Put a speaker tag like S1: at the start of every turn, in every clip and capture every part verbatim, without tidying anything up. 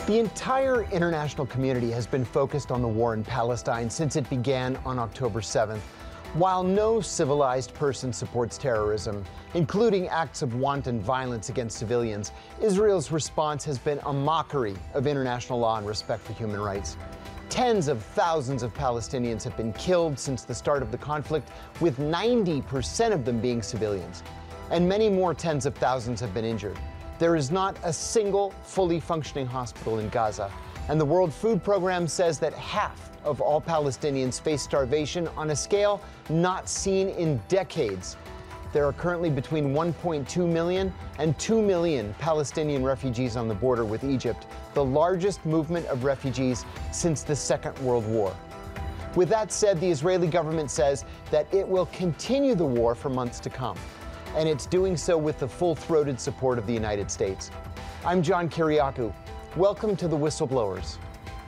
S1: The entire international community has been focused on the war in Palestine since it began on October seventh. While no civilized person supports terrorism, including acts of wanton violence against civilians, Israel's response has been a mockery of international law and respect for human rights. Tens of thousands of Palestinians have been killed since the start of the conflict, with ninety percent of them being civilians. And many more tens of thousands have been injured. There is not a single fully functioning hospital in Gaza, and the World Food Program says that half of all Palestinians face starvation on a scale not seen in decades. There are currently between one point two million and two million Palestinian refugees on the border with Egypt, the largest movement of refugees since the Second World War. With that said, the Israeli government says that it will continue the war for months to come, and it's doing so with the full-throated support of the United States. I'm John Kiriakou. Welcome to The Whistleblowers.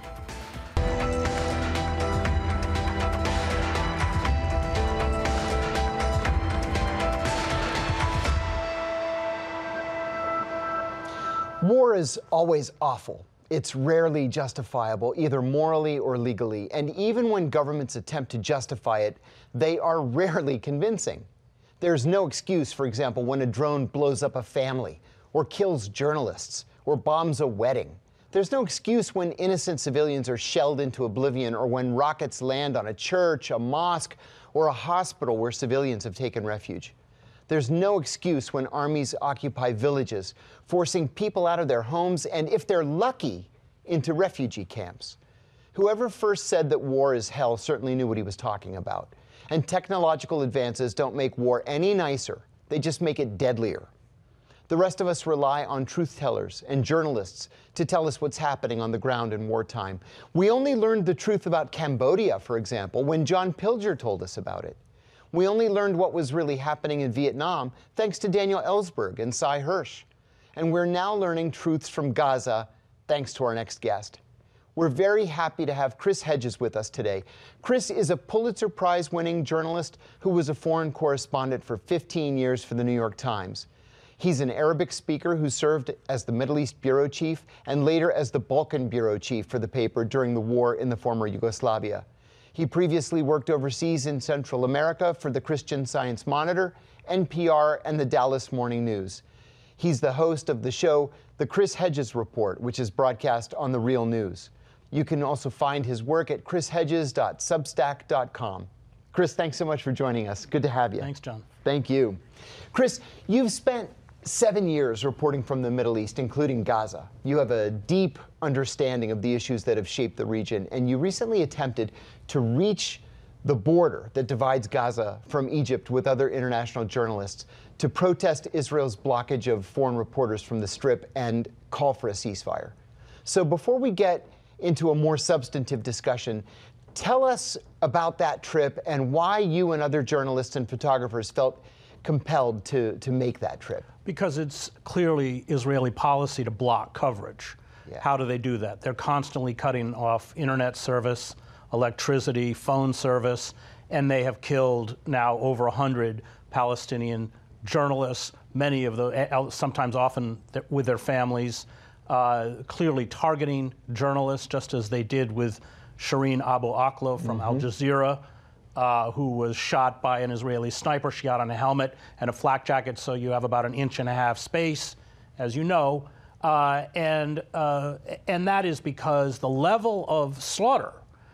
S1: War is always awful. It's rarely justifiable, either morally or legally. And even when governments attempt to justify it, they are rarely convincing. There's no excuse, for example, when a drone blows up a family, or kills journalists, or bombs a wedding. There's no excuse when innocent civilians are shelled into oblivion, or when rockets land on a church, a mosque, or a hospital where civilians have taken refuge. There's no excuse when armies occupy villages, forcing people out of their homes, and if they're lucky, into refugee camps. Whoever first said that war is hell certainly knew what he was talking about. And technological advances don't make war any nicer. They just make it deadlier. The rest of us rely on truth tellers and journalists to tell us what's happening on the ground in wartime. We only learned the truth about Cambodia, for example, when John Pilger told us about it. We only learned what was really happening in Vietnam thanks to Daniel Ellsberg and Sy Hersh. And we're now learning truths from Gaza thanks to our next guest. We're very happy to have Chris Hedges with us today. Chris is a Pulitzer Prize-winning journalist who was a foreign correspondent for fifteen years for the New York Times. He's an Arabic speaker who served as the Middle East bureau chief and later as the Balkan bureau chief for the paper during the war in the former Yugoslavia. He previously worked overseas in Central America for the Christian Science Monitor, N P R, and the Dallas Morning News. He's the host of the show The Chris Hedges Report, which is broadcast on The Real News. You can also find his work at chris hedges dot substack dot com. Chris, thanks so much for joining us. Good to have you.
S2: Thanks, John.
S1: Thank you. Chris, you've spent seven years reporting from the Middle East, including Gaza. You have a deep understanding of the issues that have shaped the region, and you recently attempted to reach the border that divides Gaza from Egypt with other international journalists to protest Israel's blockage of foreign reporters from the Strip and call for a ceasefire. So before we get into a more substantive discussion, tell us about that trip and why you and other journalists and photographers felt compelled to, to make that trip.
S2: Because it's clearly Israeli policy to block coverage.
S1: Yeah.
S2: How do they do that? They're constantly cutting off internet service, electricity, phone service, and they have killed now over one hundred Palestinian journalists, many of the, sometimes often with their families, uh, clearly targeting journalists, just as they did with Shireen Abu Akleh from mm-hmm. Al Jazeera, uh, who was shot by an Israeli sniper. She got on a helmet and a flak jacket, so you have about an inch and a half space, as you know. Uh, and, uh, and that is because the level of slaughter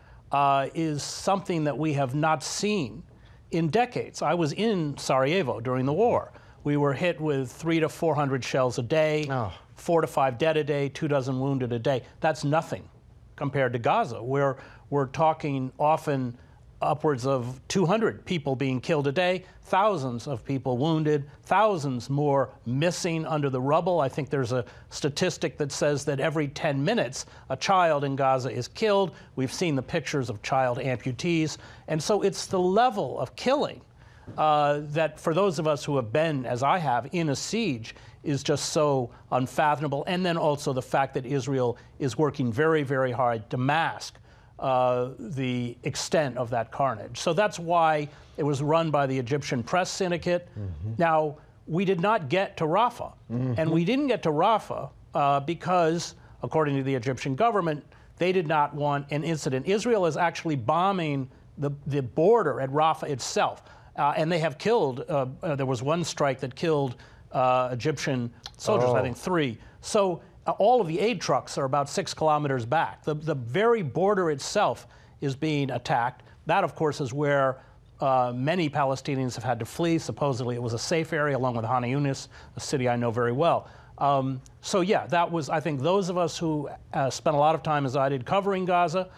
S2: uh, is something that we have not seen in decades. I was in Sarajevo during the war. We were hit with three to four hundred shells a day, oh. four to five dead a day, two dozen wounded a day. That's nothing compared to Gaza, where we're talking often upwards of two hundred people being killed a day, thousands of people wounded, thousands more missing under the rubble. I think there's a statistic that says that every ten minutes, a child in Gaza is killed. We've seen the pictures of child amputees. And so it's the level of killing uh, that for those of us who have been, as I have, in a siege is just so unfathomable. And then also the fact that Israel is working very, very hard to mask Uh, the extent of that carnage. So that's why it was run by the Egyptian press syndicate. Mm-hmm. Now, we did not get to Rafah. Mm-hmm. And we didn't get to Rafah uh, because according to the Egyptian government, they did not want an incident. Israel is actually bombing the, the border at Rafah itself. Uh, and they have killed, uh, uh, there was one strike that killed uh, Egyptian soldiers,
S1: oh.
S2: I think three. So uh, all of the aid trucks are about six kilometers back. The, the very border itself is being attacked. That, of course, is where uh, many Palestinians have had to flee. Supposedly it was a safe area, along with Han Yunis, a city I know very well. Um, so yeah, that was, I think those of us who uh, spent a lot of time, as I did, covering Gaza,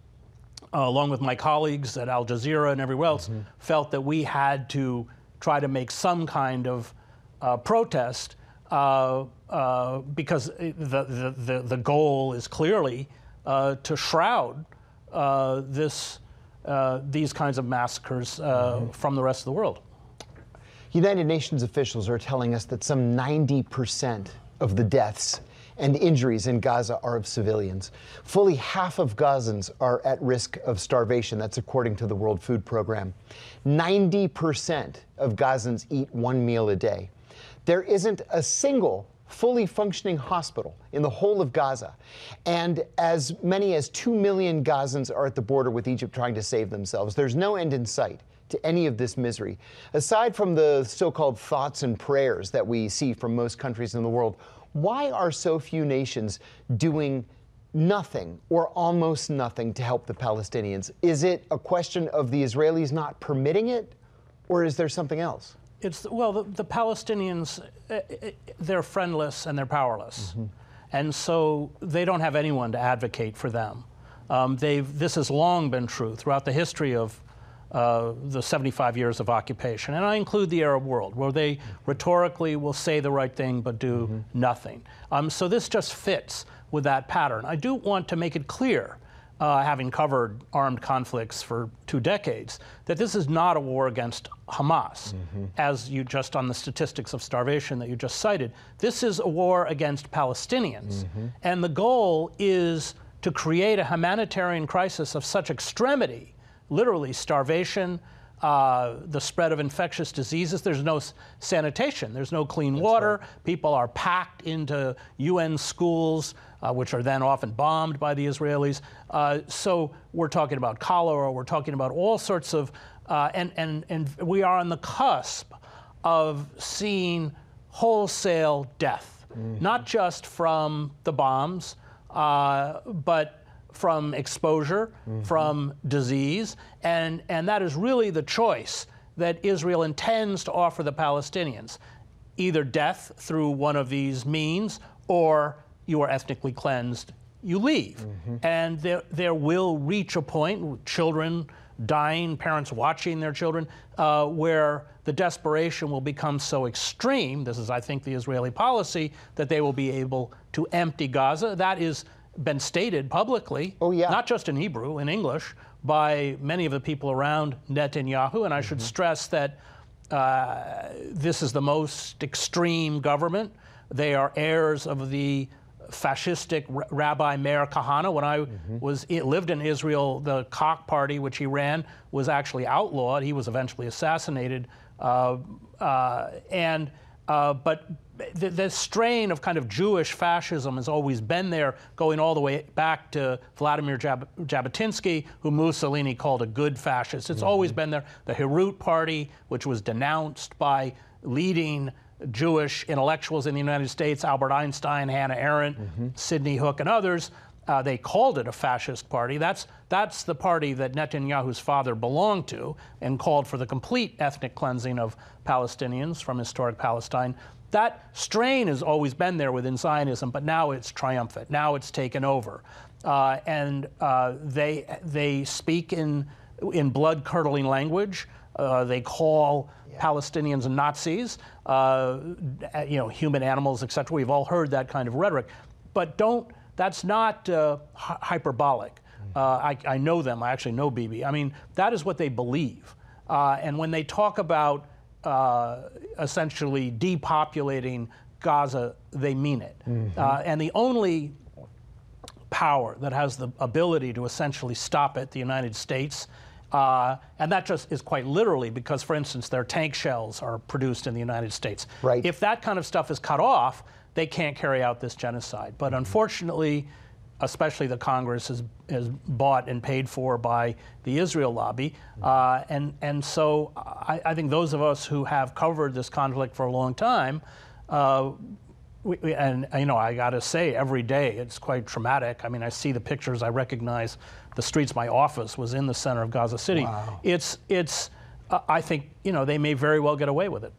S2: Uh, along with my colleagues at Al Jazeera and everywhere else, mm-hmm. felt that we had to try to make some kind of uh, protest uh, uh, because the, the, the, the goal is clearly uh, to shroud uh, this, uh, these kinds of massacres uh, mm-hmm. from the rest of the world.
S1: United Nations officials are telling us that some ninety percent of the deaths and injuries in Gaza are of civilians. Fully half of Gazans are at risk of starvation. That's according to the World Food Program. ninety percent of Gazans eat one meal a day. There isn't a single fully functioning hospital in the whole of Gaza. And as many as two million Gazans are at the border with Egypt trying to save themselves. There's no end in sight to any of this misery. Aside from the so-called thoughts and prayers that we see from most countries in the world, why are so few nations doing nothing or almost nothing to help the Palestinians? Is it a question of the Israelis not permitting it, or is there something else?
S2: It's, well, the, the Palestinians, they're friendless and they're powerless. Mm-hmm. And so they don't have anyone to advocate for them. Um, they've, this has long been true throughout the history of Uh, the seventy-five years of occupation. And I include the Arab world, where they rhetorically will say the right thing but do mm-hmm. nothing. Um, so this just fits with that pattern. I do want to make it clear, uh, having covered armed conflicts for two decades, that this is not a war against Hamas, mm-hmm. as you just on the statistics of starvation that you just cited. This is a war against Palestinians. Mm-hmm. And the goal is to create a humanitarian crisis of such extremity, literally starvation, uh, the spread of infectious diseases. There's no s- sanitation. There's no clean That's water. Right. People are packed into U N schools, uh, which are then often bombed by the Israelis. Uh, so we're talking about cholera. We're talking about all sorts of, uh, and, and, and we are on the cusp of seeing wholesale death, mm-hmm. not just from the bombs, uh, but from exposure, mm-hmm. from disease, and, and that is really the choice that Israel intends to offer the Palestinians. Either death through one of these means, or you are ethnically cleansed, you leave. Mm-hmm. And there, there will reach a point, children dying, parents watching their children, uh, where the desperation will become so extreme, this is, I think, the Israeli policy, that they will be able to empty Gaza. That is been stated publicly,
S1: oh, yeah.
S2: not just in Hebrew, in English, by many of the people around Netanyahu. And I mm-hmm. should stress that uh, this is the most extreme government. They are heirs of the fascistic R- Rabbi Meir Kahane. When I mm-hmm. was lived in Israel, the Koch party, which he ran, was actually outlawed. He was eventually assassinated. Uh, uh, and uh, but The, the strain of kind of Jewish fascism has always been there, going all the way back to Vladimir Jab- Jabotinsky, who Mussolini called a good fascist. It's mm-hmm. always been there. The Herut Party, which was denounced by leading Jewish intellectuals in the United States, Albert Einstein, Hannah Arendt, mm-hmm. Sidney Hook, and others, uh, they called it a fascist party. That's, that's the party that Netanyahu's father belonged to and called for the complete ethnic cleansing of Palestinians from historic Palestine. That strain has always been there within Zionism, but now it's triumphant. Now it's taken over. Uh, and uh, they, they speak in, in blood-curdling language. Uh, they call yeah. Palestinians Nazis, uh, you know, human animals, et cetera. We've all heard that kind of rhetoric. But don't, that's not uh, hy- hyperbolic. Mm-hmm. Uh, I, I know them. I actually know Bibi. I mean, that is what they believe. Uh, and when they talk about Uh, essentially depopulating Gaza, they mean it. Mm-hmm. Uh, and the only power that has the ability to essentially stop it, the United States, uh, and that just is quite literally because, for instance, their tank shells are produced in the United States.
S1: Right.
S2: If that kind of stuff is cut off, they can't carry out this genocide. But unfortunately, especially the Congress is, is bought and paid for by the Israel lobby. Uh, and, and so I, I think those of us who have covered this conflict for a long time, uh, we, we, and you know, I gotta say, every day it's quite traumatic. I mean, I see the pictures, I recognize the streets. My office was in the center of Gaza City.
S1: Wow.
S2: It's, it's uh, I think, you know, they may very well get away with it.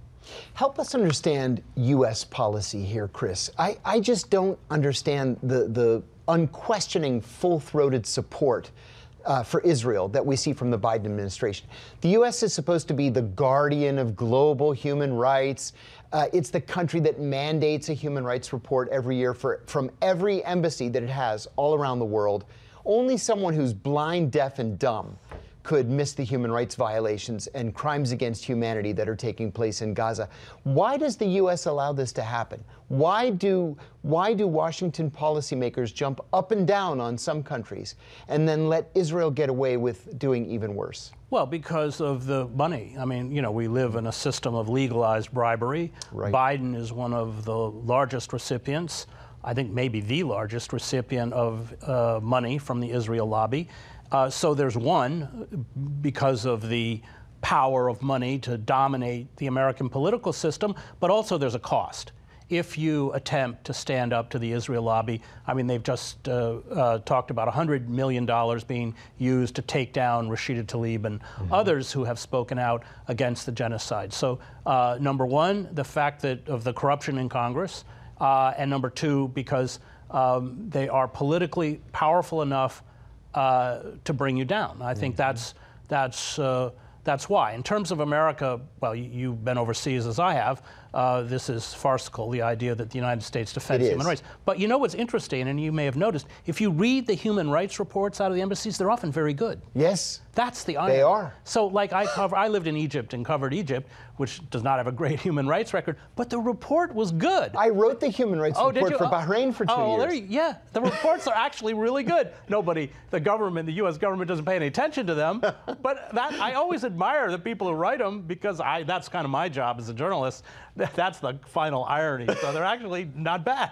S1: Help us understand U S policy here, Chris. I, I just don't understand the, the unquestioning, full-throated support uh, for Israel that we see from the Biden administration. The U S is supposed to be the guardian of global human rights. Uh, it's the country that mandates a human rights report every year for, from every embassy that it has all around the world. Only someone who's blind, deaf, and dumb could miss the human rights violations and crimes against humanity that are taking place in Gaza. Why does the U S allow this to happen? Why do, why do Washington policymakers jump up and down on some countries and then let Israel get away with doing even worse?
S2: Well, because of the money. I mean, you know, we live in a system of legalized bribery.
S1: Right.
S2: Biden is one of the largest recipients, I think maybe the largest recipient of uh, money from the Israel lobby. Uh, so there's one, because of the power of money to dominate the American political system, but also there's a cost. If you attempt to stand up to the Israel lobby, I mean, they've just uh, uh, talked about one hundred million dollars being used to take down Rashida Tlaib and mm-hmm. others who have spoken out against the genocide. So uh, number one, the fact that of the corruption in Congress, uh, and number two, because um, they are politically powerful enough Uh, to bring you down. I think mm-hmm. that's that's uh, that's why. In terms of America, well, you, you've been overseas as I have. Uh, this is farcical, the idea that the United States defends
S1: It
S2: human
S1: is.
S2: rights. But you know what's interesting, and you may have noticed, if you read the human rights reports out of the embassies, they're often very good.
S1: Yes.
S2: That's the irony.
S1: They are.
S2: So, like, I cover, I lived in Egypt and covered Egypt, which does not have a great human rights record, but the report was good.
S1: I wrote the human rights
S2: Oh, did
S1: report
S2: you?
S1: for Bahrain for two
S2: oh,
S1: years.
S2: There you, yeah, the reports are actually really good. Nobody, the government, the U S government doesn't pay any attention to them, but that I always admire the people who write them because I that's kind of my job as a journalist. That's the final irony. So they're actually not bad.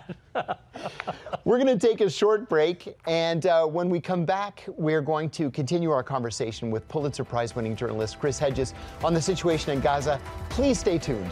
S1: We're going to take a short break, and uh, when we come back, we're going to continue our conversation with Pulitzer Prize-winning journalist Chris Hedges on the situation in Gaza. Please stay tuned.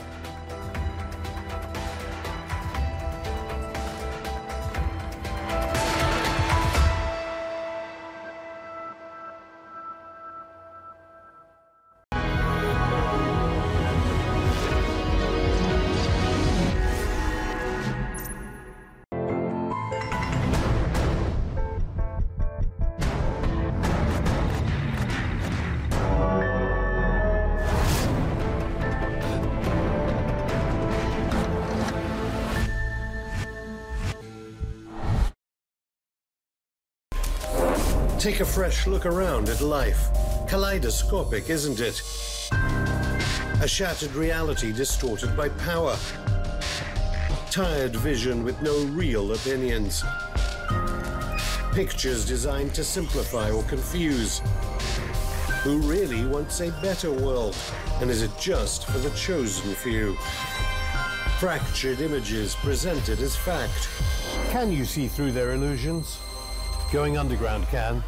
S3: Take a fresh look around at life. Kaleidoscopic, isn't it? A shattered reality distorted by power. Tired vision with no real opinions. Pictures designed to simplify or confuse. Who really wants a better world? And is it just for the chosen few? Fractured images presented as fact. Can you see through their illusions? Going underground can.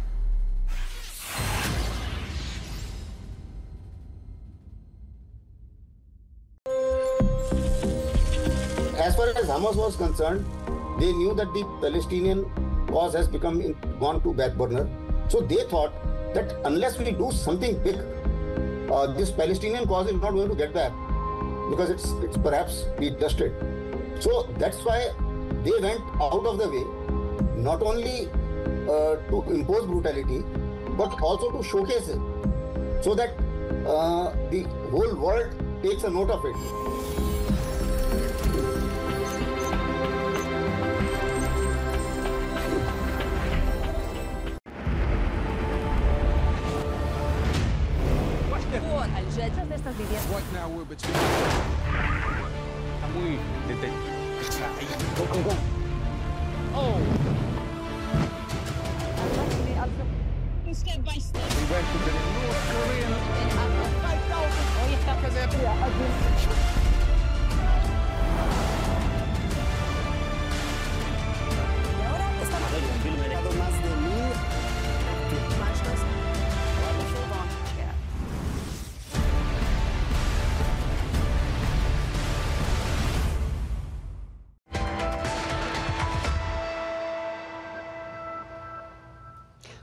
S4: As far as Hamas was concerned, they knew that the Palestinian cause has become in, gone to back burner. So they thought that unless we do something big, uh, this Palestinian cause is not going to get back because it's it's perhaps be dusted. So that's why they went out of the way, not only uh, to impose brutality, but also to showcase it, so that uh, the whole world takes a note of it.
S5: What now we're between and we did they go go go oh
S6: step by step
S5: we went to the North Korean five thousand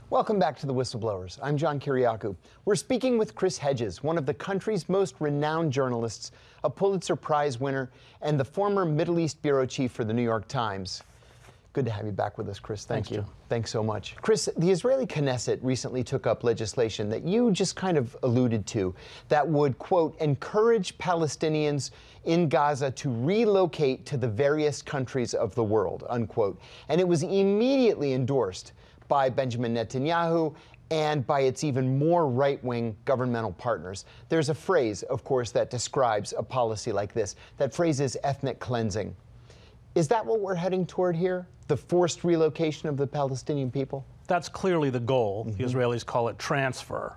S1: Welcome back to The Whistleblowers. I'm John Kiriakou. We're speaking with Chris Hedges, one of the country's most renowned journalists, a Pulitzer Prize winner, and the former Middle East bureau chief for the New York Times. Good to have you back with us, Chris. Thank
S2: Thanks,
S1: you.
S2: John.
S1: Thanks so much. Chris, the Israeli Knesset recently took up legislation that you just kind of alluded to that would, quote, encourage Palestinians in Gaza to relocate to the various countries of the world, unquote. And it was immediately endorsed by Benjamin Netanyahu and by its even more right-wing governmental partners. There's a phrase, of course, that describes a policy like this. That phrase is ethnic cleansing. Is that what we're heading toward here? The forced relocation of the Palestinian people?
S2: That's clearly the goal. Mm-hmm. The Israelis call it transfer.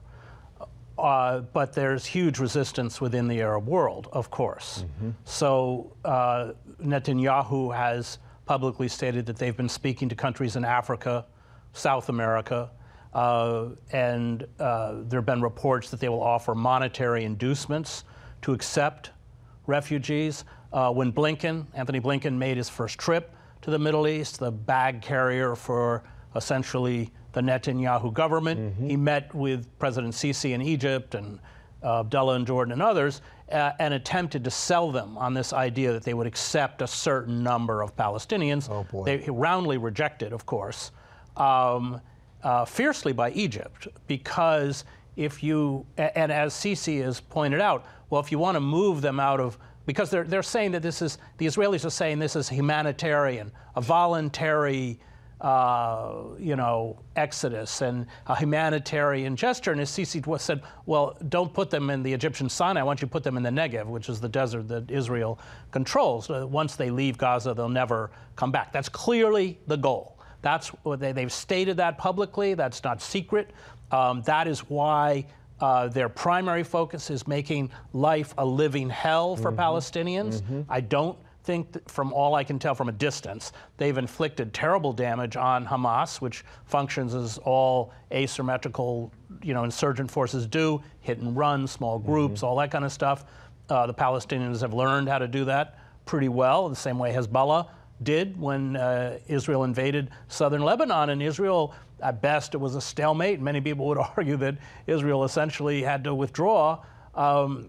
S2: Uh, but there's huge resistance within the Arab world, of course. Mm-hmm. So uh, Netanyahu has publicly stated that they've been speaking to countries in Africa, South America, uh, and uh, there have been reports that they will offer monetary inducements to accept refugees. Uh, when Blinken, Anthony Blinken, made his first trip to the Middle East, the bag carrier for essentially the Netanyahu government, mm-hmm. he met with President Sisi in Egypt and uh, Abdullah in Jordan and others, uh, and attempted to sell them on this idea that they would accept a certain number of Palestinians.
S1: Oh, boy.
S2: They roundly rejected, of course. Um, uh, fiercely by Egypt, because if you, and as Sisi has pointed out, well, if you want to move them out of, because they're, they're saying that this is, the Israelis are saying this is humanitarian, a voluntary, uh, you know, exodus and a humanitarian gesture. And as Sisi said, well, don't put them in the Egyptian Sinai, I want you to put them in the Negev, which is the desert that Israel controls. Uh, once they leave Gaza, they'll never come back. That's clearly the goal. That's what they, they've stated that publicly. That's not secret. Um, that is why uh, their primary focus is making life a living hell for mm-hmm. Palestinians. Mm-hmm. I don't think, that from all I can tell from a distance, they've inflicted terrible damage on Hamas, which functions as all asymmetrical, you know, insurgent forces do, hit and run, small groups, mm-hmm. all that kind of stuff. Uh, the Palestinians have learned how to do that pretty well, the same way Hezbollah did when uh, Israel invaded southern Lebanon. And Israel, at best, it was a stalemate. Many people would argue that Israel essentially had to withdraw. Um,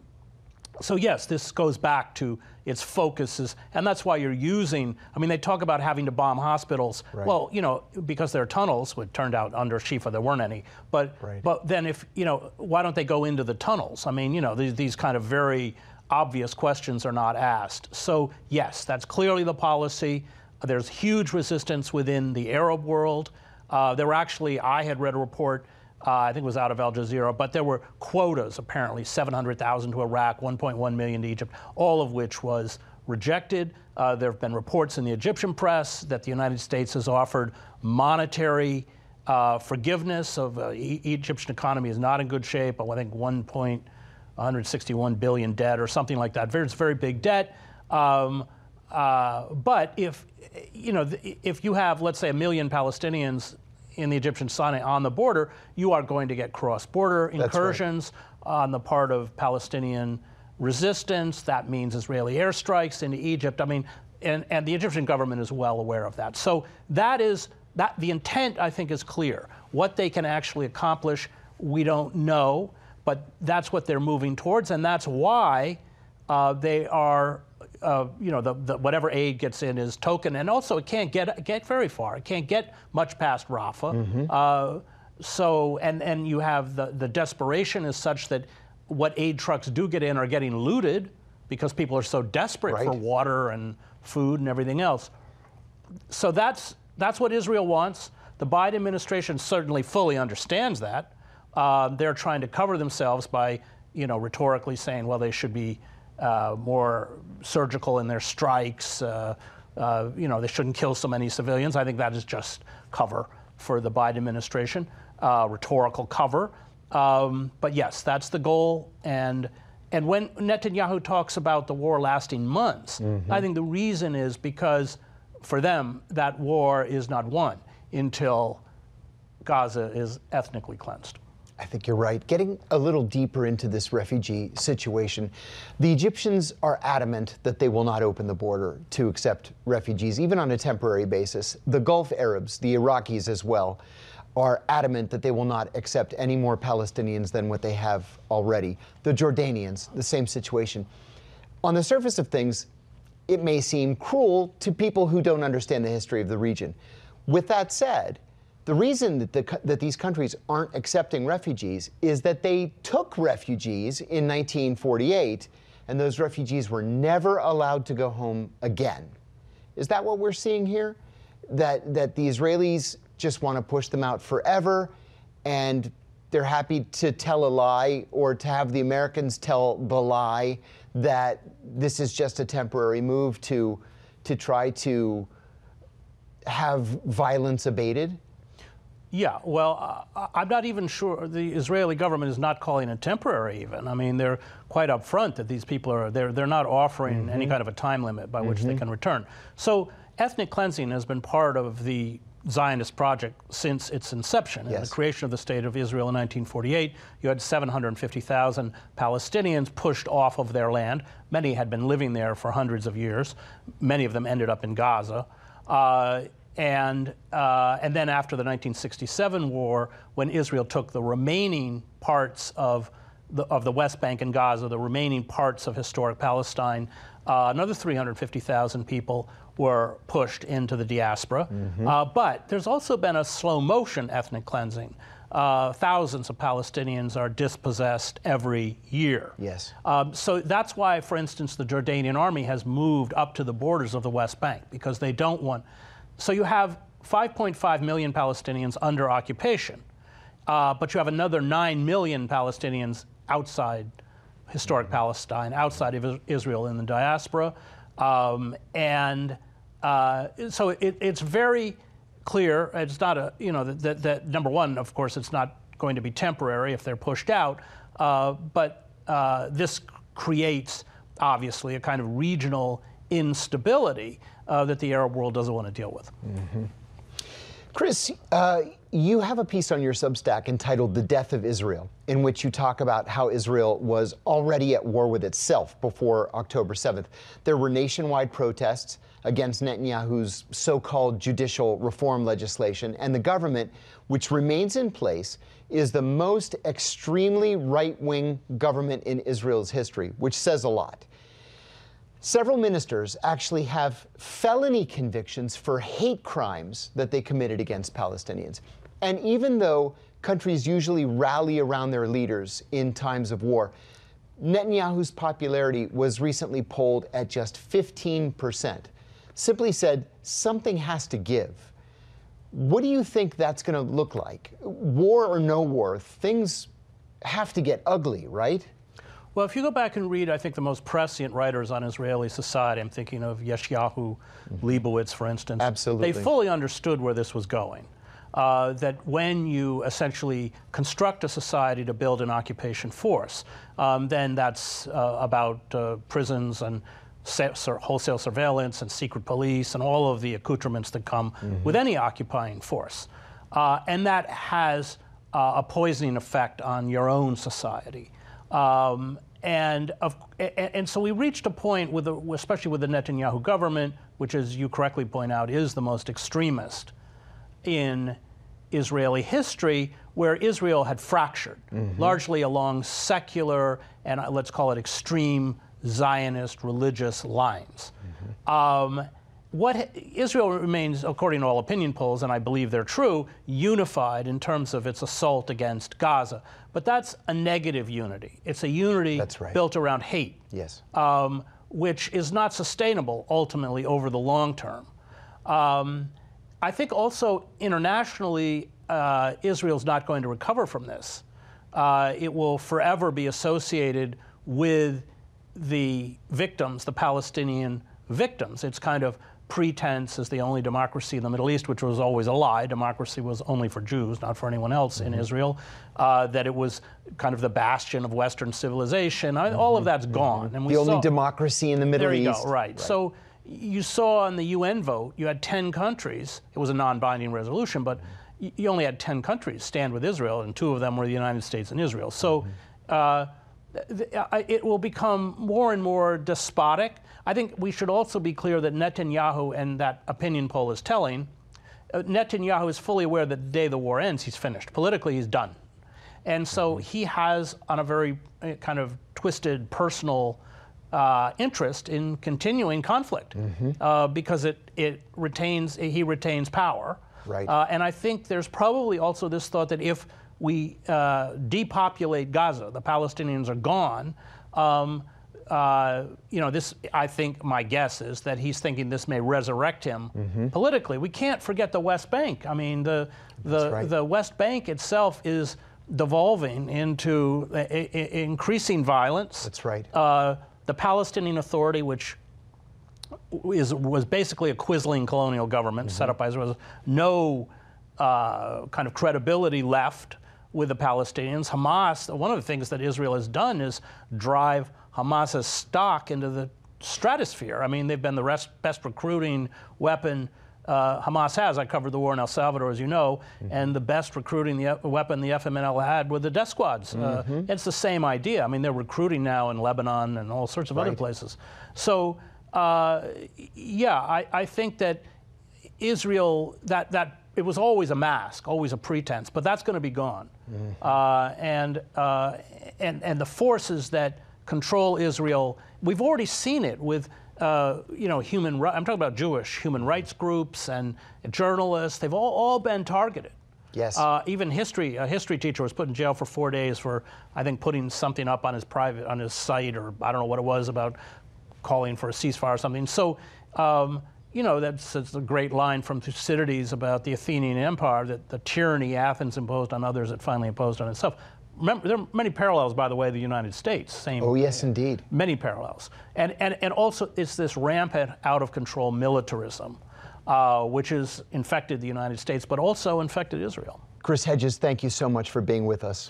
S2: so yes, this goes back to its focuses, and that's why you're using, I mean, they talk about having to bomb hospitals. Right. Well, you know, because there are tunnels, which turned out under Shifa there weren't any, but, right. but then if, you know, why don't they go into the tunnels? I mean, you know, these, these kind of very obvious questions are not asked. So yes, that's clearly the policy. There's huge resistance within the Arab world. Uh, there were actually, I had read a report, uh, I think it was out of Al Jazeera, but there were quotas, apparently seven hundred thousand to Iraq, one point one million to Egypt, all of which was rejected. Uh, there have been reports in the Egyptian press that the United States has offered monetary uh, forgiveness of uh, e- Egyptian economy is not in good shape. I think one point one hundred sixty-one billion debt or something like that. Very, it's very big debt. Um, uh, but if, you know, if you have, let's say, a million Palestinians in the Egyptian Sinai on the border, you are going to get cross-border incursions right. on the part of Palestinian resistance. That means Israeli airstrikes into Egypt. I mean, and, and the Egyptian government is well aware of that. So that is, that the intent, I think, is clear. What they can actually accomplish, we don't know. But that's what they're moving towards, and that's why uh, they are, uh, you know, the, the, whatever aid gets in is token, and also it can't get get very far. It can't get much past Rafah. Mm-hmm. Uh, so, and and you have the the desperation is such that what aid trucks do get in are getting looted because people are so desperate right. for water and food and everything else. So that's that's what Israel wants. The Biden administration certainly fully understands that. Uh, they're trying to cover themselves by, you know, rhetorically saying, well, they should be uh, more surgical in their strikes. Uh, uh, you know, they shouldn't kill so many civilians. I think that is just cover for the Biden administration, uh, rhetorical cover. Um, but yes, that's the goal. And and when Netanyahu talks about the war lasting months, mm-hmm. I think the reason is because for them, that war is not won until Gaza is ethnically cleansed.
S1: I think you're right. Getting a little deeper into this refugee situation, the Egyptians are adamant that they will not open the border to accept refugees, even on a temporary basis. The Gulf Arabs, the Iraqis as well, are adamant that they will not accept any more Palestinians than what they have already. The Jordanians, the same situation. On the surface of things, it may seem cruel to people who don't understand the history of the region. With that said, the reason that, the, that these countries aren't accepting refugees is that they took refugees in nineteen forty-eight, and those refugees were never allowed to go home again. Is that what we're seeing here? That, that the Israelis just want to push them out forever, and they're happy to tell a lie, or to have the Americans tell the lie that this is just a temporary move to, to try to have violence abated?
S2: Yeah, well, uh, I'm not even sure the Israeli government is not calling it temporary even. I mean, they're quite upfront that these people are, they're, they're not offering mm-hmm. any kind of a time limit by mm-hmm. which they can return. So ethnic cleansing has been part of the Zionist project since its inception.
S1: Yes.
S2: In the creation of the State of Israel in nineteen forty-eight, you had seven hundred fifty thousand Palestinians pushed off of their land. Many had been living there for hundreds of years. Many of them ended up in Gaza. Uh, and, uh, and then after the nineteen sixty-seven war, when Israel took the remaining parts of the, of the West Bank and Gaza, the remaining parts of historic Palestine, uh, another three hundred fifty thousand people were pushed into the diaspora. Mm-hmm. Uh, but there's also been a slow motion ethnic cleansing. Uh, thousands of Palestinians are dispossessed every year.
S1: Yes.
S2: Um, so that's why, for instance, the Jordanian army has moved up to the borders of the West Bank, because they don't want. So you have five point five million Palestinians under occupation, uh, but you have another nine million Palestinians outside historic mm-hmm. Palestine, outside of Israel in the diaspora. Um, and uh, so it, it's very clear. It's not a, you know, that, that, that number one, of course, it's not going to be temporary if they're pushed out. Uh, but uh, this creates, obviously, a kind of regional instability uh, that the Arab world doesn't want to deal with.
S1: Mm-hmm. Chris, uh, you have a piece on your Substack entitled The Death of Israel, in which you talk about how Israel was already at war with itself before October seventh. There were nationwide protests against Netanyahu's so-called judicial reform legislation, and the government, which remains in place, is the most extremely right-wing government in Israel's history, which says a lot. Several ministers actually have felony convictions for hate crimes that they committed against Palestinians. And even though countries usually rally around their leaders in times of war, Netanyahu's popularity was recently polled at just fifteen percent. Simply said, something has to give. What do you think that's going to look like? War or no war, things have to get ugly, right?
S2: Well, if you go back and read, I think, the most prescient writers on Israeli society, I'm thinking of Yeshayahu mm-hmm. Leibowitz, for instance.
S1: Absolutely.
S2: They fully understood where this was going. Uh, that when you essentially construct a society to build an occupation force, um, then that's uh, about uh, prisons and wholesale surveillance and secret police and all of the accoutrements that come mm-hmm. with any occupying force. Uh, and that has uh, a poisoning effect on your own society. Um, and, of, and so we reached a point, with the, especially with the Netanyahu government, which, as you correctly point out, is the most extremist in Israeli history, where Israel had fractured, mm-hmm. largely along secular and uh, let's call it extreme Zionist religious lines. Mm-hmm. Um, what Israel remains, according to all opinion polls, and I believe they're true, unified in terms of its assault against Gaza. But that's a negative unity. It's a unity
S1: that's right.
S2: built around hate,
S1: yes,
S2: um, which is not sustainable ultimately over the long term. Um, I think also internationally, uh, Israel's not going to recover from this. Uh, it will forever be associated with the victims, the Palestinian victims. It's kind of pretense as the only democracy in the Middle East, which was always a lie. Democracy was only for Jews, not for anyone else mm-hmm. in Israel. Uh, that it was kind of the bastion of Western civilization. I, mm-hmm. All of that's gone.
S1: Mm-hmm.
S2: And we
S1: the only
S2: saw,
S1: democracy in the Middle
S2: there you
S1: East.
S2: Go, right. right. So you saw on the U N vote, you had ten countries. It was a non-binding resolution, but mm-hmm. you only had ten countries stand with Israel, and two of them were the United States and Israel. So. Mm-hmm. Uh, it will become more and more despotic. I think we should also be clear that Netanyahu, and that opinion poll is telling, uh, Netanyahu is fully aware that the day the war ends, he's finished. Politically, he's done. And so he has, on a very uh, kind of twisted personal uh, interest in continuing conflict mm-hmm. uh, because it, it retains, he retains power.
S1: Right.
S2: Uh, and I think there's probably also this thought that if we uh, depopulate Gaza, the Palestinians are gone, um, uh, you know, this, I think my guess is that he's thinking this may resurrect him mm-hmm. politically. We can't forget the West Bank. I mean, the, the, right. the West Bank itself is devolving into a, a, a increasing violence.
S1: That's right.
S2: Uh, the Palestinian Authority, which is, was basically a quisling colonial government mm-hmm. set up by Israel, there was no uh, kind of credibility left with the Palestinians. Hamas, one of the things that Israel has done is drive Hamas's stock into the stratosphere. I mean, they've been the rest, best recruiting weapon uh, Hamas has. I covered the war in El Salvador, as you know, mm-hmm. and the best recruiting the weapon the F M N L had were the death squads. Mm-hmm. Uh, it's the same idea. I mean, they're recruiting now in Lebanon and all sorts of right. other places. So, uh, yeah, I, I think that Israel, that, that it was always a mask, always a pretense, but that's going to be gone. Mm-hmm. uh, and, uh, and, and the forces that control Israel, we've already seen it with uh, you know, human rights. I'm talking about Jewish human rights groups and journalists. They've all, all been targeted.
S1: Yes.
S2: Uh, even history, a history teacher was put in jail for four days for, I think, putting something up on his private, on his site, or I don't know what it was, about calling for a ceasefire or something. So, um, you know, that's, that's a great line from Thucydides about the Athenian Empire, that the tyranny Athens imposed on others, it finally imposed on itself. Remember, there are many parallels, by the way, the United States. Same.
S1: Oh, yes, indeed.
S2: Many parallels. And, and, and also, it's this rampant, out-of-control militarism, uh, which has infected the United States, but also infected Israel.
S1: Chris Hedges, thank you so much for being with us.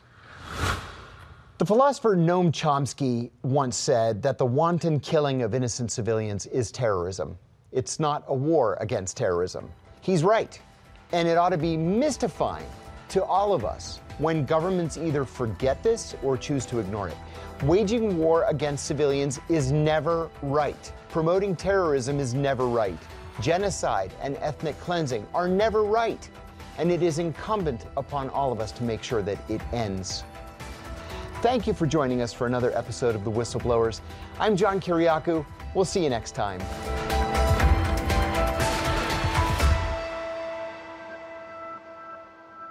S1: The philosopher Noam Chomsky once said that the wanton killing of innocent civilians is terrorism. It's not a war against terrorism. He's right. And it ought to be mystifying to all of us when governments either forget this or choose to ignore it. Waging war against civilians is never right. Promoting terrorism is never right. Genocide and ethnic cleansing are never right. And it is incumbent upon all of us to make sure that it ends. Thank you for joining us for another episode of The Whistleblowers. I'm John Kiriakou. We'll see you next time.